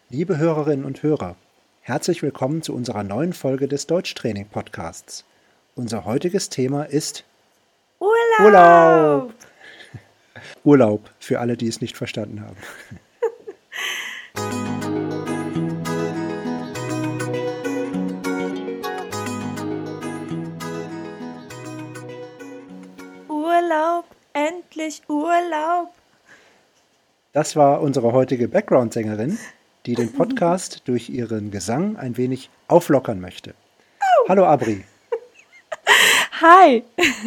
Liebe Hörerinnen und Hörer, herzlich willkommen zu unserer neuen Folge des Deutschtraining-Podcasts. Unser heutiges Thema ist Urlaub! Urlaub, für alle, die es nicht verstanden haben. Urlaub, endlich Urlaub! Das war unsere heutige Background-Sängerin, die den Podcast durch ihren Gesang ein wenig auflockern möchte. Hallo Abri. Hi!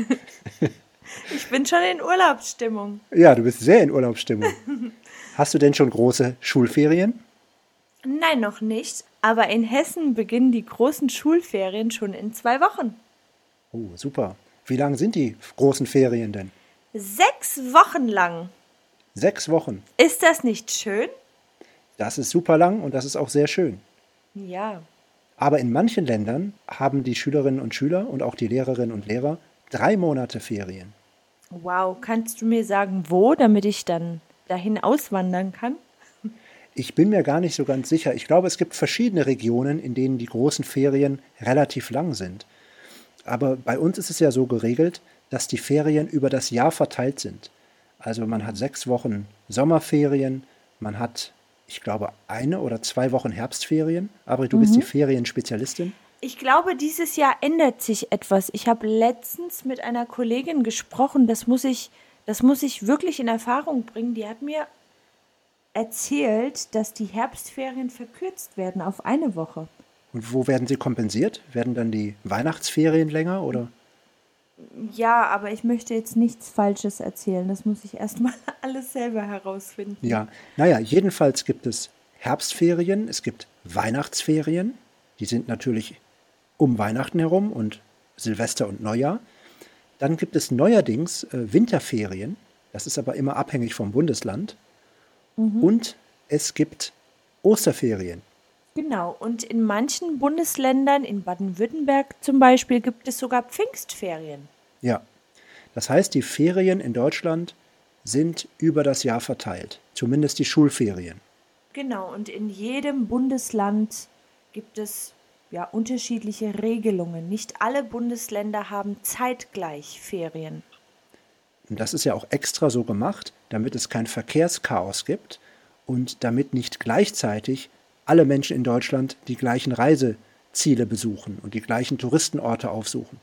Ich bin schon in Urlaubsstimmung. Ja, du bist sehr in Urlaubsstimmung. Hast du denn schon große Schulferien? Nein, noch nicht. Aber in Hessen beginnen die großen Schulferien schon in 2 Wochen. Oh, super. Wie lang sind die großen Ferien denn? 6 Wochen lang. 6 Wochen. Ist das nicht schön? Das ist super lang und das ist auch sehr schön. Ja. Aber in manchen Ländern haben die Schülerinnen und Schüler und auch die Lehrerinnen und Lehrer 3 Monate Ferien. Wow, kannst du mir sagen, wo, damit ich dann dahin auswandern kann? Ich bin mir gar nicht so ganz sicher. Ich glaube, es gibt verschiedene Regionen, in denen die großen Ferien relativ lang sind. Aber bei uns ist es ja so geregelt, dass die Ferien über das Jahr verteilt sind. Also man hat 6 Wochen Sommerferien, man hat, ich glaube, 1 oder 2 Wochen Herbstferien. Aber du bist die Ferienspezialistin. Ich glaube, dieses Jahr ändert sich etwas. Ich habe letztens mit einer Kollegin gesprochen, das muss ich wirklich in Erfahrung bringen. Die hat mir erzählt, dass die Herbstferien verkürzt werden auf 1 Woche. Und wo werden sie kompensiert? Werden dann die Weihnachtsferien länger oder? Ja, aber ich möchte jetzt nichts Falsches erzählen. Das muss ich erstmal alles selber herausfinden. Ja, naja, jedenfalls gibt es Herbstferien, es gibt Weihnachtsferien, die sind natürlich um Weihnachten herum und Silvester und Neujahr. Dann gibt es neuerdings Winterferien, das ist aber immer abhängig vom Bundesland. Und es gibt Osterferien. Genau, und in manchen Bundesländern, in Baden-Württemberg zum Beispiel, gibt es sogar Pfingstferien. Ja, das heißt, die Ferien in Deutschland sind über das Jahr verteilt, zumindest die Schulferien. Genau, und in jedem Bundesland gibt es ja unterschiedliche Regelungen. Nicht alle Bundesländer haben zeitgleich Ferien. Und das ist ja auch extra so gemacht, damit es kein Verkehrschaos gibt und damit nicht gleichzeitig alle Menschen in Deutschland die gleichen Reiseziele besuchen und die gleichen Touristenorte aufsuchen.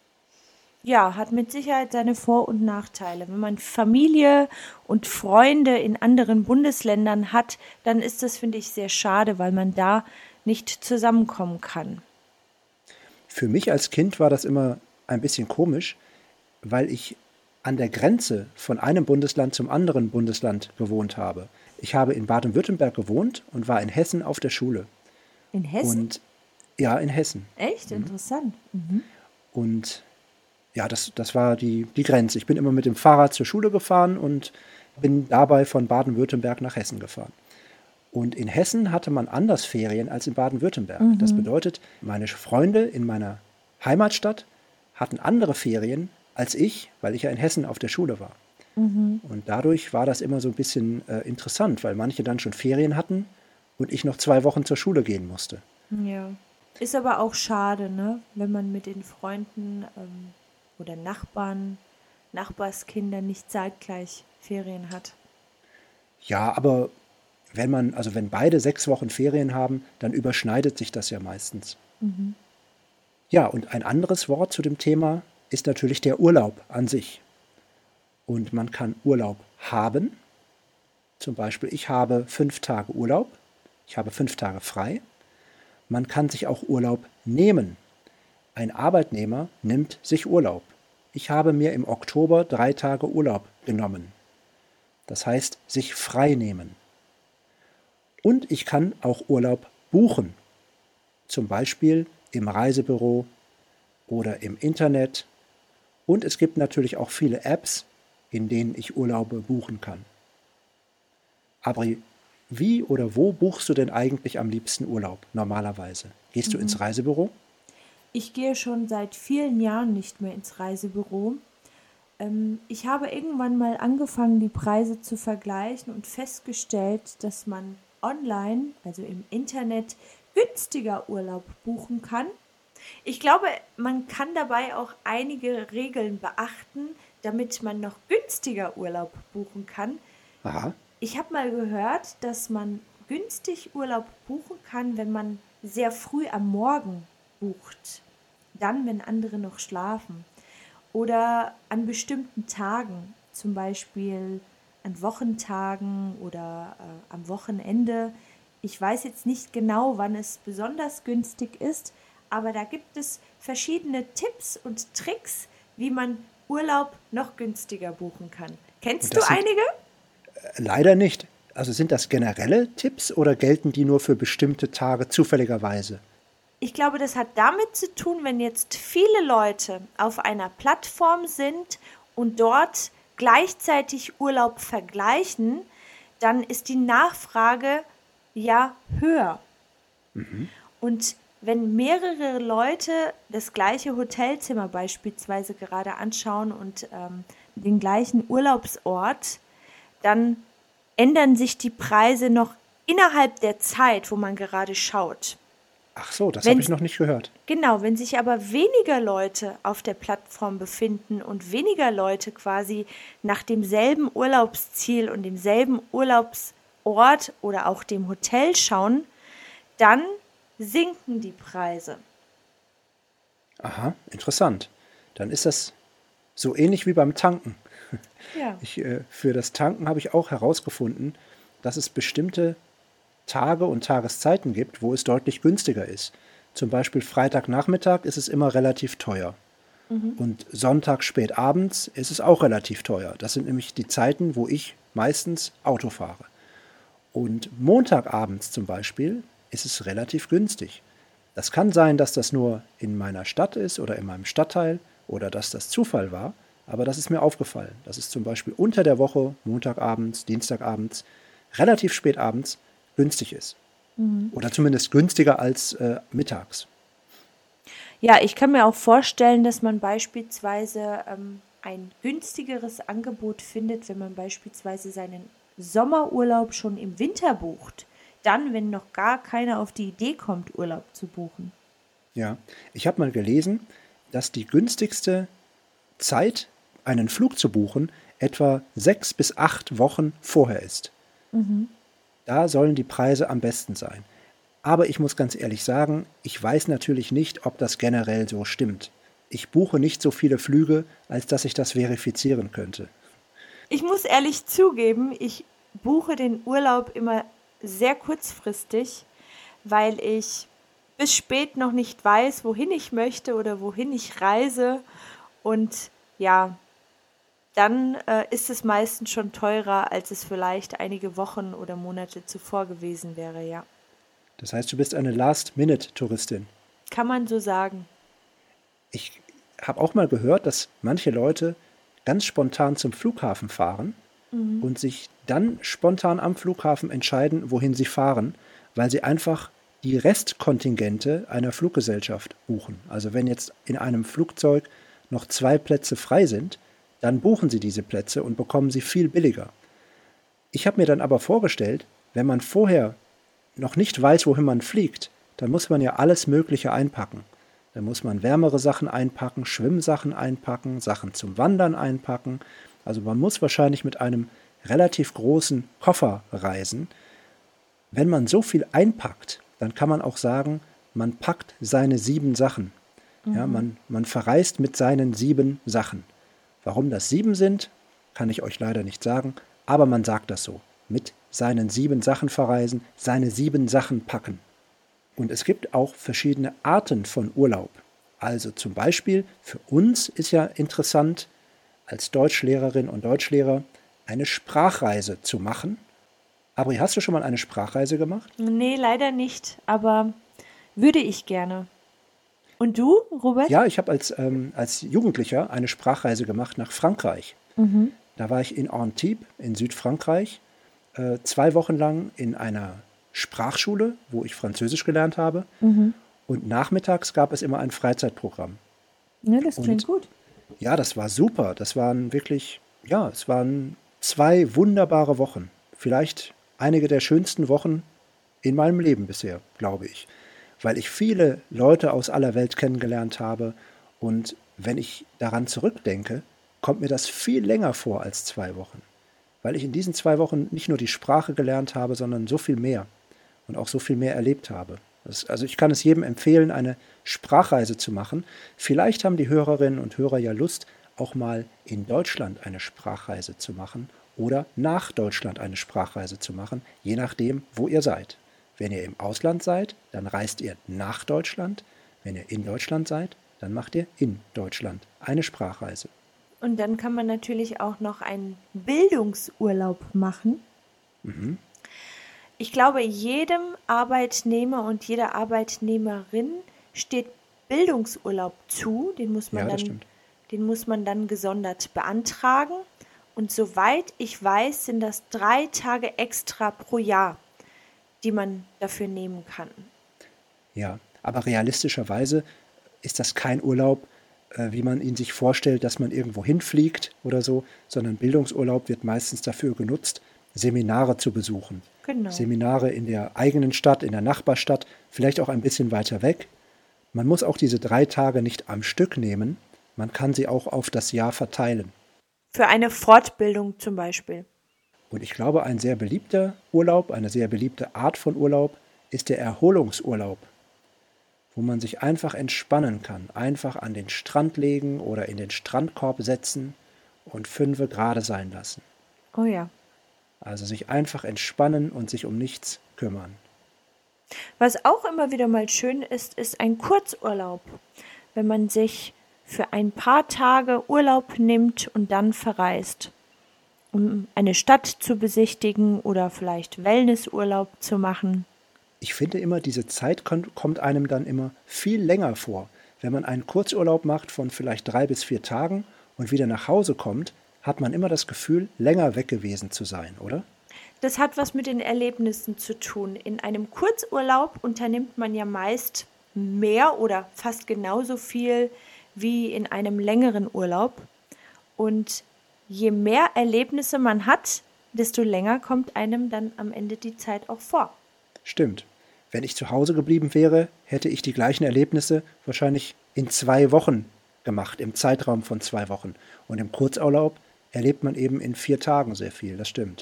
Ja, hat mit Sicherheit seine Vor- und Nachteile. Wenn man Familie und Freunde in anderen Bundesländern hat, dann ist das, finde ich, sehr schade, weil man da nicht zusammenkommen kann. Für mich als Kind war das immer ein bisschen komisch, weil ich an der Grenze von einem Bundesland zum anderen Bundesland gewohnt habe. Ich habe in Baden-Württemberg gewohnt und war in Hessen auf der Schule. In Hessen? Und ja, in Hessen. Echt interessant. Mhm. Und ja, das war die Grenze. Ich bin immer mit dem Fahrrad zur Schule gefahren und bin dabei von Baden-Württemberg nach Hessen gefahren. Und in Hessen hatte man anders Ferien als in Baden-Württemberg. Das bedeutet, meine Freunde in meiner Heimatstadt hatten andere Ferien als ich, weil ich ja in Hessen auf der Schule war. Und dadurch war das immer so ein bisschen interessant, weil manche dann schon Ferien hatten und ich noch 2 Wochen zur Schule gehen musste. Ja. Ist aber auch schade, ne? Wenn man mit den Freunden oder Nachbarn, Nachbarskindern nicht zeitgleich Ferien hat. Ja, aber wenn beide 6 Wochen Ferien haben, dann überschneidet sich das ja meistens. Ja, und ein anderes Wort zu dem Thema ist natürlich der Urlaub an sich. Und man kann Urlaub haben. Zum Beispiel, ich habe 5 Tage Urlaub. Ich habe 5 Tage frei. Man kann sich auch Urlaub nehmen. Ein Arbeitnehmer nimmt sich Urlaub. Ich habe mir im Oktober 3 Tage Urlaub genommen. Das heißt, sich frei nehmen. Und ich kann auch Urlaub buchen. Zum Beispiel im Reisebüro oder im Internet. Und es gibt natürlich auch viele Apps, in denen ich Urlaube buchen kann. Aber wie oder wo buchst du denn eigentlich am liebsten Urlaub normalerweise? Gehst du ins Reisebüro? Ich gehe schon seit vielen Jahren nicht mehr ins Reisebüro. Ich habe irgendwann mal angefangen, die Preise zu vergleichen und festgestellt, dass man online, also im Internet, günstiger Urlaub buchen kann. Ich glaube, man kann dabei auch einige Regeln beachten, damit man noch günstiger Urlaub buchen kann. Aha. Ich habe mal gehört, dass man günstig Urlaub buchen kann, wenn man sehr früh am Morgen bucht. Dann, wenn andere noch schlafen. Oder an bestimmten Tagen, zum Beispiel an Wochentagen oder am Wochenende. Ich weiß jetzt nicht genau, wann es besonders günstig ist, aber da gibt es verschiedene Tipps und Tricks, wie man Urlaub noch günstiger buchen kann. Kennst Und du das sind einige? leider nicht. Also sind das generelle Tipps oder gelten die nur für bestimmte Tage zufälligerweise? Ich glaube, das hat damit zu tun, wenn jetzt viele Leute auf einer Plattform sind und dort gleichzeitig Urlaub vergleichen, dann ist die Nachfrage ja höher. Und wenn mehrere Leute das gleiche Hotelzimmer beispielsweise gerade anschauen und den gleichen Urlaubsort, dann ändern sich die Preise noch innerhalb der Zeit, wo man gerade schaut. Ach so, das habe Wenn ich noch nicht gehört. Genau, wenn sich aber weniger Leute auf der Plattform befinden und weniger Leute quasi nach demselben Urlaubsziel und demselben Urlaubsort oder auch dem Hotel schauen, dann sinken die Preise. Aha, interessant. Dann ist das so ähnlich wie beim Tanken. Ja. Für das Tanken habe ich auch herausgefunden, dass es bestimmte Tage und Tageszeiten gibt, wo es deutlich günstiger ist. Zum Beispiel Freitagnachmittag ist es immer relativ teuer. Und Sonntag spät abends ist es auch relativ teuer. Das sind nämlich die Zeiten, wo ich meistens Auto fahre. Und Montagabends zum Beispiel ist es relativ günstig. Das kann sein, dass das nur in meiner Stadt ist oder in meinem Stadtteil oder dass das Zufall war, aber das ist mir aufgefallen, dass es zum Beispiel unter der Woche, Montagabends, Dienstagabends, relativ spät abends günstig ist. Oder zumindest günstiger als mittags. Ja, ich kann mir auch vorstellen, dass man beispielsweise ein günstigeres Angebot findet, wenn man beispielsweise seinen Sommerurlaub schon im Winter bucht. Dann, wenn noch gar keiner auf die Idee kommt, Urlaub zu buchen. Ja, ich habe mal gelesen, dass die günstigste Zeit, einen Flug zu buchen, etwa 6 bis 8 Wochen vorher ist. Da sollen die Preise am besten sein. Aber ich muss ganz ehrlich sagen, ich weiß natürlich nicht, ob das generell so stimmt. Ich buche nicht so viele Flüge, als dass ich das verifizieren könnte. Ich muss ehrlich zugeben, ich buche den Urlaub immer sehr kurzfristig, weil ich bis spät noch nicht weiß, wohin ich möchte oder wohin ich reise. Und ja, dann ist es meistens schon teurer, als es vielleicht einige Wochen oder Monate zuvor gewesen wäre, ja. Das heißt, du bist eine Last-Minute-Touristin. Kann man so sagen. Ich habe auch mal gehört, dass manche Leute ganz spontan zum Flughafen fahren und sich dann spontan am Flughafen entscheiden, wohin sie fahren, weil sie einfach die Restkontingente einer Fluggesellschaft buchen. Also wenn jetzt in einem Flugzeug noch 2 Plätze frei sind, dann buchen sie diese Plätze und bekommen sie viel billiger. Ich habe mir dann aber vorgestellt, wenn man vorher noch nicht weiß, wohin man fliegt, dann muss man ja alles Mögliche einpacken. Dann muss man wärmere Sachen einpacken, Schwimmsachen einpacken, Sachen zum Wandern einpacken. Also man muss wahrscheinlich mit einem relativ großen Koffer reisen. Wenn man so viel einpackt, dann kann man auch sagen, man packt seine 7 Sachen. Ja, man verreist mit seinen 7 Sachen. Warum das 7 sind, kann ich euch leider nicht sagen, aber man sagt das so. Mit seinen 7 Sachen verreisen, seine 7 Sachen packen. Und es gibt auch verschiedene Arten von Urlaub. Also zum Beispiel für uns ist ja interessant, als Deutschlehrerin und Deutschlehrer eine Sprachreise zu machen. Aber hast du schon mal eine Sprachreise gemacht? Nee, leider nicht, aber würde ich gerne. Und du, Robert? Ja, ich habe als Jugendlicher eine Sprachreise gemacht nach Frankreich. Da war ich in Antibes in Südfrankreich, 2 Wochen lang in einer Sprachschule, wo ich Französisch gelernt habe. Und nachmittags gab es immer ein Freizeitprogramm. Ja, das klingt gut. Ja, das war super. Das waren wirklich, ja, es waren 2 wunderbare Wochen. Vielleicht einige der schönsten Wochen in meinem Leben bisher, glaube ich, weil ich viele Leute aus aller Welt kennengelernt habe und wenn ich daran zurückdenke, kommt mir das viel länger vor als 2 Wochen, weil ich in diesen 2 Wochen nicht nur die Sprache gelernt habe, sondern so viel mehr und auch so viel mehr erlebt habe. Also ich kann es jedem empfehlen, eine Sprachreise zu machen. Vielleicht haben die Hörerinnen und Hörer ja Lust, auch mal in Deutschland eine Sprachreise zu machen oder nach Deutschland eine Sprachreise zu machen, je nachdem, wo ihr seid. Wenn ihr im Ausland seid, dann reist ihr nach Deutschland. Wenn ihr in Deutschland seid, dann macht ihr in Deutschland eine Sprachreise. Und dann kann man natürlich auch noch einen Bildungsurlaub machen. Mhm. Ich glaube, jedem Arbeitnehmer und jeder Arbeitnehmerin steht Bildungsurlaub zu. Ja, das stimmt. Den muss man dann gesondert beantragen. Und soweit ich weiß, sind das 3 Tage extra pro Jahr, die man dafür nehmen kann. Ja, aber realistischerweise ist das kein Urlaub, wie man ihn sich vorstellt, dass man irgendwo hinfliegt oder so, sondern Bildungsurlaub wird meistens dafür genutzt, Seminare zu besuchen. Genau. Seminare in der eigenen Stadt, in der Nachbarstadt, vielleicht auch ein bisschen weiter weg. Man muss auch diese 3 Tage nicht am Stück nehmen, man kann sie auch auf das Jahr verteilen. Für eine Fortbildung zum Beispiel. Und ich glaube, ein sehr beliebter Urlaub, eine sehr beliebte Art von Urlaub ist der Erholungsurlaub, wo man sich einfach entspannen kann, einfach an den Strand legen oder in den Strandkorb setzen und 5 gerade sein lassen. Oh ja. Also sich einfach entspannen und sich um nichts kümmern. Was auch immer wieder mal schön ist, ist ein Kurzurlaub. Wenn man sich für ein paar Tage Urlaub nimmt und dann verreist, um eine Stadt zu besichtigen oder vielleicht Wellnessurlaub zu machen. Ich finde immer, diese Zeit kommt einem dann immer viel länger vor. Wenn man einen Kurzurlaub macht von vielleicht 3 bis 4 Tagen und wieder nach Hause kommt, hat man immer das Gefühl, länger weg gewesen zu sein, oder? Das hat was mit den Erlebnissen zu tun. In einem Kurzurlaub unternimmt man ja meist mehr oder fast genauso viel wie in einem längeren Urlaub. Und je mehr Erlebnisse man hat, desto länger kommt einem dann am Ende die Zeit auch vor. Stimmt. Wenn ich zu Hause geblieben wäre, hätte ich die gleichen Erlebnisse wahrscheinlich in 2 Wochen gemacht, im Zeitraum von 2 Wochen. Und im Kurzurlaub erlebt man eben in 4 Tagen sehr viel, das stimmt.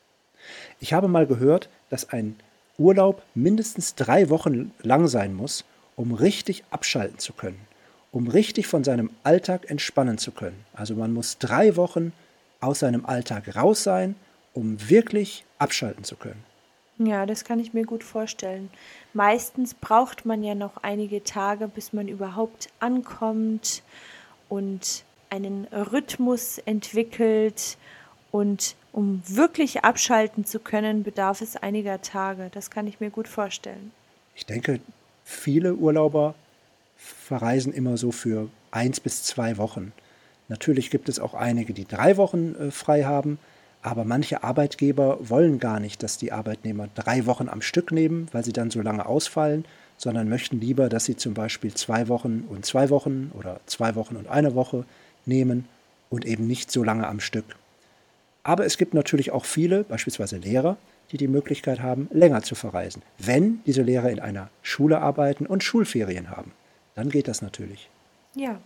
Ich habe mal gehört, dass ein Urlaub mindestens 3 Wochen lang sein muss, um richtig abschalten zu können, um richtig von seinem Alltag entspannen zu können. Also man muss 3 Wochen aus seinem Alltag raus sein, um wirklich abschalten zu können. Ja, das kann ich mir gut vorstellen. Meistens braucht man ja noch einige Tage, bis man überhaupt ankommt und einen Rhythmus entwickelt. Und um wirklich abschalten zu können, bedarf es einiger Tage. Das kann ich mir gut vorstellen. Ich denke, viele Urlauber verreisen immer so für 1 bis 2 Wochen. Natürlich gibt es auch einige, die 3 Wochen frei haben, aber manche Arbeitgeber wollen gar nicht, dass die Arbeitnehmer 3 Wochen am Stück nehmen, weil sie dann so lange ausfallen, sondern möchten lieber, dass sie zum Beispiel 2 Wochen und 2 Wochen oder 2 Wochen und 1 Woche nehmen und eben nicht so lange am Stück. Aber es gibt natürlich auch viele, beispielsweise Lehrer, die die Möglichkeit haben, länger zu verreisen, wenn diese Lehrer in einer Schule arbeiten und Schulferien haben. Dann geht das natürlich. Ja.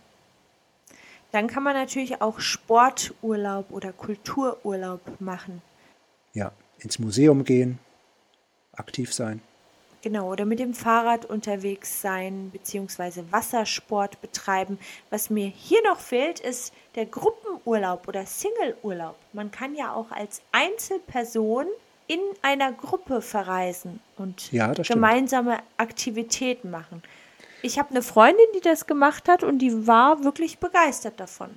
Dann kann man natürlich auch Sporturlaub oder Kultururlaub machen. Ja, ins Museum gehen, aktiv sein. Genau, oder mit dem Fahrrad unterwegs sein, beziehungsweise Wassersport betreiben. Was mir hier noch fehlt, ist der Gruppenurlaub oder Singleurlaub. Man kann ja auch als Einzelperson in einer Gruppe verreisen und Ja, das stimmt. gemeinsame Aktivitäten machen. Ich habe eine Freundin, die das gemacht hat und die war wirklich begeistert davon.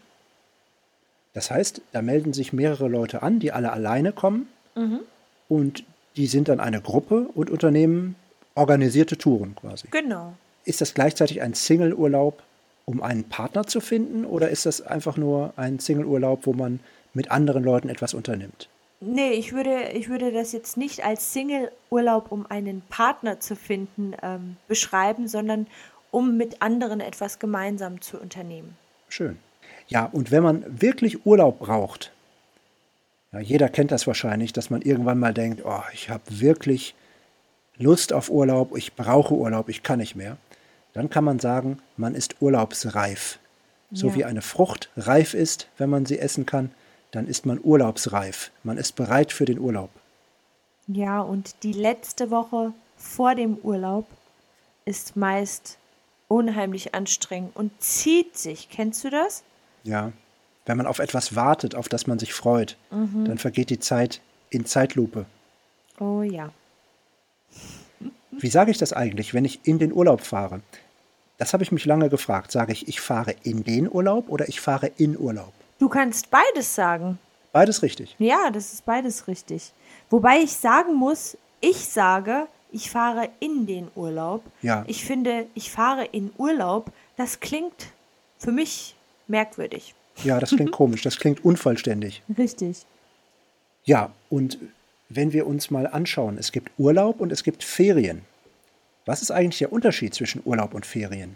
Das heißt, da melden sich mehrere Leute an, die alle alleine kommen und die sind dann eine Gruppe und unternehmen organisierte Touren quasi. Genau. Ist das gleichzeitig ein Single-Urlaub, um einen Partner zu finden, oder ist das einfach nur ein Single-Urlaub, wo man mit anderen Leuten etwas unternimmt? Nee, ich würde das jetzt nicht als Single-Urlaub, um einen Partner zu finden, beschreiben, sondern um mit anderen etwas gemeinsam zu unternehmen. Schön. Ja, und wenn man wirklich Urlaub braucht, Ja, jeder kennt das wahrscheinlich, dass man irgendwann mal denkt, oh, ich habe wirklich Lust auf Urlaub, ich brauche Urlaub, ich kann nicht mehr. Dann kann man sagen, man ist urlaubsreif. So Ja. wie eine Frucht reif ist, wenn man sie essen kann, dann ist man urlaubsreif. Man ist bereit für den Urlaub. Ja, und die letzte Woche vor dem Urlaub ist meist unheimlich anstrengend und zieht sich. Kennst du das? Ja, wenn man auf etwas wartet, auf das man sich freut, dann vergeht die Zeit in Zeitlupe. Oh ja. Wie sage ich das eigentlich, wenn ich in den Urlaub fahre? Das habe ich mich lange gefragt. Sage ich, ich fahre in den Urlaub oder ich fahre in Urlaub? Du kannst beides sagen. Beides richtig. Ja, das ist beides richtig. Wobei ich sagen muss, ich sage, ich fahre in den Urlaub. Ja. Ich finde, ich fahre in Urlaub, das klingt für mich merkwürdig. Ja, das klingt komisch, das klingt unvollständig. Richtig. Ja, und wenn wir uns mal anschauen, es gibt Urlaub und es gibt Ferien. Was ist eigentlich der Unterschied zwischen Urlaub und Ferien?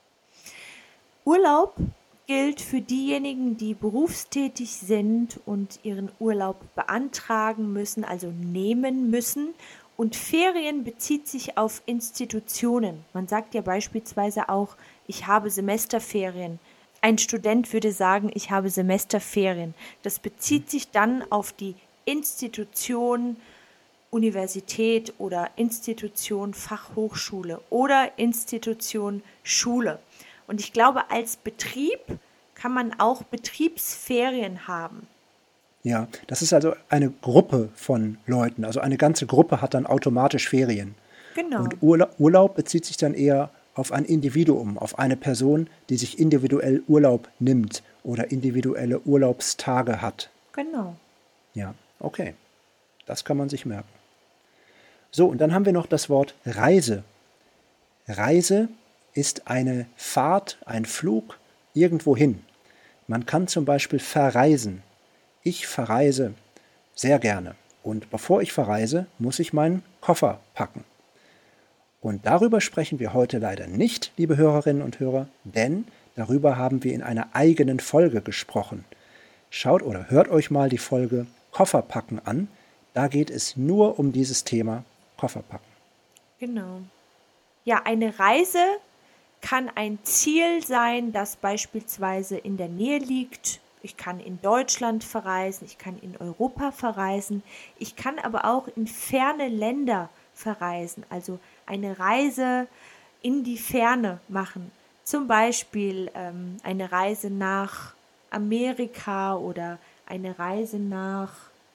Urlaub gilt für diejenigen, die berufstätig sind und ihren Urlaub beantragen müssen, also nehmen müssen. Und Ferien bezieht sich auf Institutionen. Man sagt ja beispielsweise auch, ich habe Semesterferien. Ein Student würde sagen, ich habe Semesterferien. Das bezieht sich dann auf die Institution Universität oder Institution Fachhochschule oder Institution Schule. Und ich glaube, als Betrieb kann man auch Betriebsferien haben. Ja, das ist also eine Gruppe von Leuten. Also eine ganze Gruppe hat dann automatisch Ferien. Genau. Und Urlaub bezieht sich dann eher auf ein Individuum, auf eine Person, die sich individuell Urlaub nimmt oder individuelle Urlaubstage hat. Genau. Ja, okay. Das kann man sich merken. So, und dann haben wir noch das Wort Reise. Reise ist eine Fahrt, ein Flug irgendwo hin. Man kann zum Beispiel verreisen. Ich verreise sehr gerne. Und bevor ich verreise, muss ich meinen Koffer packen. Und darüber sprechen wir heute leider nicht, liebe Hörerinnen und Hörer, denn darüber haben wir in einer eigenen Folge gesprochen. Schaut oder hört euch mal die Folge Kofferpacken an. Da geht es nur um dieses Thema Kofferpacken. Genau. Ja, eine Reise kann ein Ziel sein, das beispielsweise in der Nähe liegt. Ich kann in Deutschland verreisen, ich kann in Europa verreisen, ich kann aber auch in ferne Länder verreisen, also eine Reise in die Ferne machen. Zum Beispiel eine Reise nach Amerika oder eine Reise nach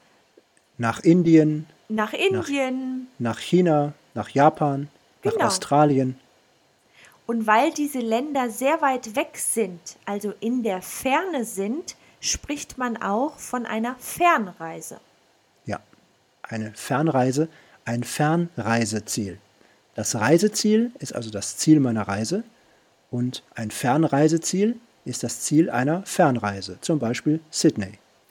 Indien, Indien. nach China, nach Japan, nach Genau. Australien. Und weil diese Länder sehr weit weg sind, also in der Ferne sind, spricht man auch von einer Fernreise. Ja, eine Fernreise, ein Fernreiseziel. Das Reiseziel ist also das Ziel meiner Reise und ein Fernreiseziel ist das Ziel einer Fernreise, zum Beispiel Sydney.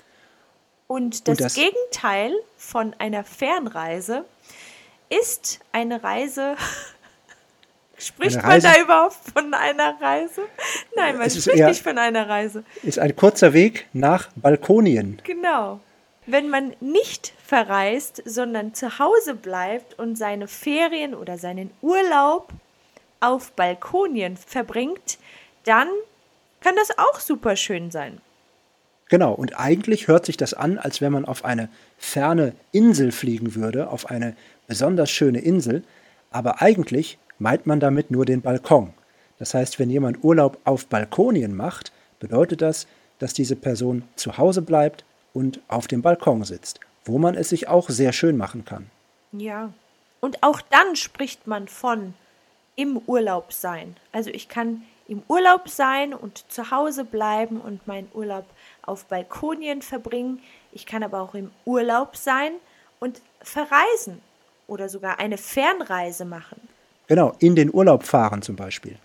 Und das Gegenteil von einer Fernreise ist eine Reise. Spricht man da überhaupt von einer Reise? Nein, man spricht nicht von einer Reise. Ist ein kurzer Weg nach Balkonien. Genau. Wenn man nicht verreist, sondern zu Hause bleibt und seine Ferien oder seinen Urlaub auf Balkonien verbringt, dann kann das auch super schön sein. Genau, und eigentlich hört sich das an, als wenn man auf eine ferne Insel fliegen würde, auf eine besonders schöne Insel, aber eigentlich meint man damit nur den Balkon. Das heißt, wenn jemand Urlaub auf Balkonien macht, bedeutet das, dass diese Person zu Hause bleibt und auf dem Balkon sitzt, wo man es sich auch sehr schön machen kann. Ja, und auch dann spricht man von im Urlaub sein. Also ich kann im Urlaub sein und zu Hause bleiben und meinen Urlaub auf Balkonien verbringen. Ich kann aber auch im Urlaub sein und verreisen oder sogar eine Fernreise machen. Genau, in den Urlaub fahren zum Beispiel.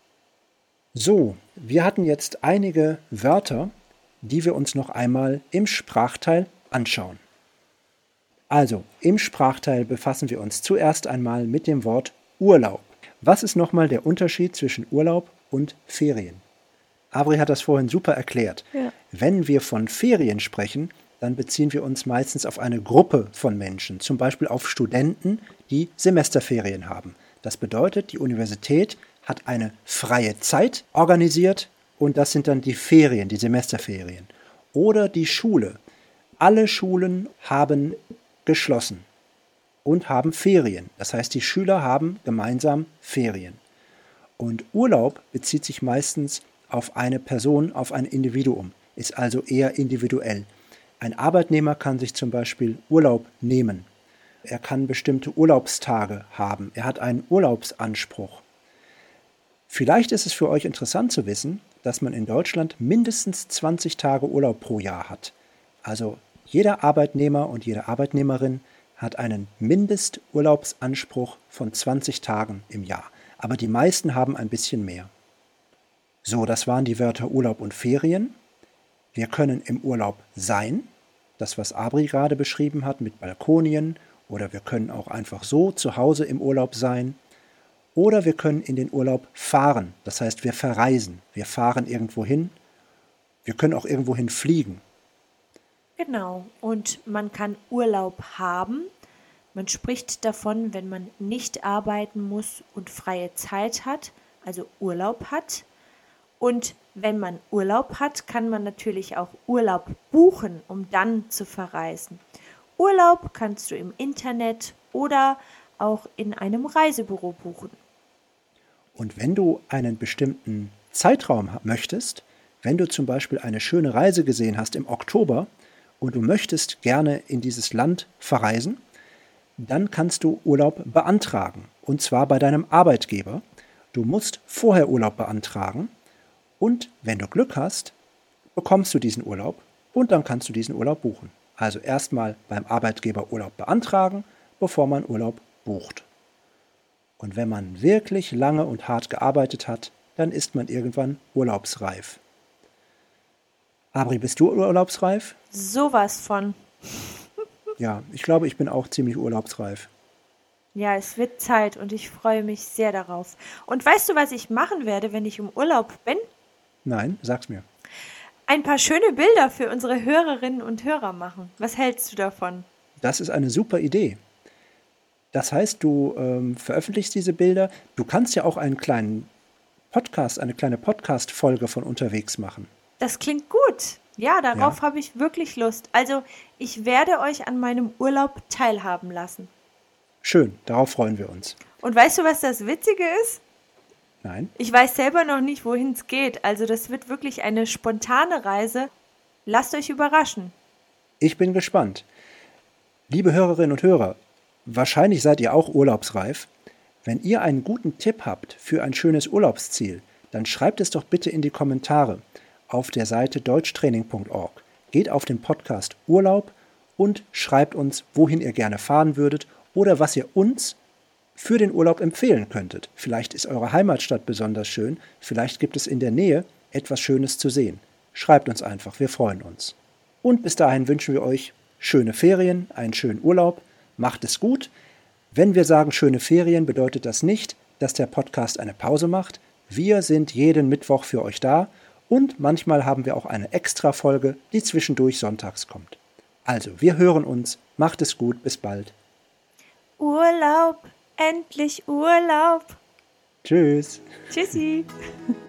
So, wir hatten jetzt einige Wörter, die wir uns noch einmal im Sprachteil anschauen. Also, im Sprachteil befassen wir uns zuerst einmal mit dem Wort Urlaub. Was ist nochmal der Unterschied zwischen Urlaub und Ferien? Abri hat das vorhin super erklärt. Ja. Wenn wir von Ferien sprechen, dann beziehen wir uns meistens auf eine Gruppe von Menschen, zum Beispiel auf Studenten, die Semesterferien haben. Das bedeutet, die Universität hat eine freie Zeit organisiert und das sind dann die Ferien, die Semesterferien. Oder die Schule. Alle Schulen haben geschlossen und haben Ferien. Das heißt, die Schüler haben gemeinsam Ferien. Und Urlaub bezieht sich meistens auf eine Person, auf ein Individuum, ist also eher individuell. Ein Arbeitnehmer kann sich zum Beispiel Urlaub nehmen. Er kann bestimmte Urlaubstage haben. Er hat einen Urlaubsanspruch. Vielleicht ist es für euch interessant zu wissen, dass man in Deutschland mindestens 20 Tage Urlaub pro Jahr hat. Also jeder Arbeitnehmer und jede Arbeitnehmerin hat einen Mindesturlaubsanspruch von 20 Tagen im Jahr. Aber die meisten haben ein bisschen mehr. So, das waren die Wörter Urlaub und Ferien. Wir können im Urlaub sein, das was Abri gerade beschrieben hat mit Balkonien, oder wir können auch einfach so zu Hause im Urlaub sein. Oder wir können in den Urlaub fahren, das heißt wir verreisen, wir fahren irgendwo hin. Wir können auch irgendwo hin fliegen. Genau, und man kann Urlaub haben. Man spricht davon, wenn man nicht arbeiten muss und freie Zeit hat, also Urlaub hat. Und wenn man Urlaub hat, kann man natürlich auch Urlaub buchen, um dann zu verreisen. Urlaub kannst du im Internet oder auch in einem Reisebüro buchen. Und wenn du einen bestimmten Zeitraum möchtest, wenn du zum Beispiel eine schöne Reise gesehen hast im Oktober und du möchtest gerne in dieses Land verreisen, dann kannst du Urlaub beantragen, und zwar bei deinem Arbeitgeber. Du musst vorher Urlaub beantragen und wenn du Glück hast, bekommst du diesen Urlaub und dann kannst du diesen Urlaub buchen. Also erstmal beim Arbeitgeber Urlaub beantragen, bevor man Urlaub bucht. Und wenn man wirklich lange und hart gearbeitet hat, dann ist man irgendwann urlaubsreif. Abri, bist du urlaubsreif? Sowas von. Ja, ich glaube, ich bin auch ziemlich urlaubsreif. Ja, es wird Zeit und ich freue mich sehr darauf. Und weißt du, was ich machen werde, wenn ich im Urlaub bin? Nein, sag's mir. Ein paar schöne Bilder für unsere Hörerinnen und Hörer machen. Was hältst du davon? Das ist eine super Idee. Das heißt, du veröffentlichst diese Bilder. Du kannst ja auch einen kleinen Podcast, eine kleine Podcast-Folge von unterwegs machen. Das klingt gut. Ja, darauf habe ich wirklich Lust. Also, ich werde euch an meinem Urlaub teilhaben lassen. Schön, darauf freuen wir uns. Und weißt du, was das Witzige ist? Nein? Ich weiß selber noch nicht, wohin es geht. Also, das wird wirklich eine spontane Reise. Lasst euch überraschen. Ich bin gespannt. Liebe Hörerinnen und Hörer, wahrscheinlich seid ihr auch urlaubsreif. Wenn ihr einen guten Tipp habt für ein schönes Urlaubsziel, dann schreibt es doch bitte in die Kommentare auf der Seite deutschtraining.org. Geht auf den Podcast Urlaub und schreibt uns, wohin ihr gerne fahren würdet oder was ihr uns für den Urlaub empfehlen könntet. Vielleicht ist eure Heimatstadt besonders schön, vielleicht gibt es in der Nähe etwas Schönes zu sehen. Schreibt uns einfach, wir freuen uns. Und bis dahin wünschen wir euch schöne Ferien, einen schönen Urlaub. Macht es gut. Wenn wir sagen schöne Ferien, bedeutet das nicht, dass der Podcast eine Pause macht. Wir sind jeden Mittwoch für euch da und manchmal haben wir auch eine Extra-Folge, die zwischendurch sonntags kommt. Also, wir hören uns. Macht es gut. Bis bald. Urlaub, endlich Urlaub. Tschüss. Tschüssi.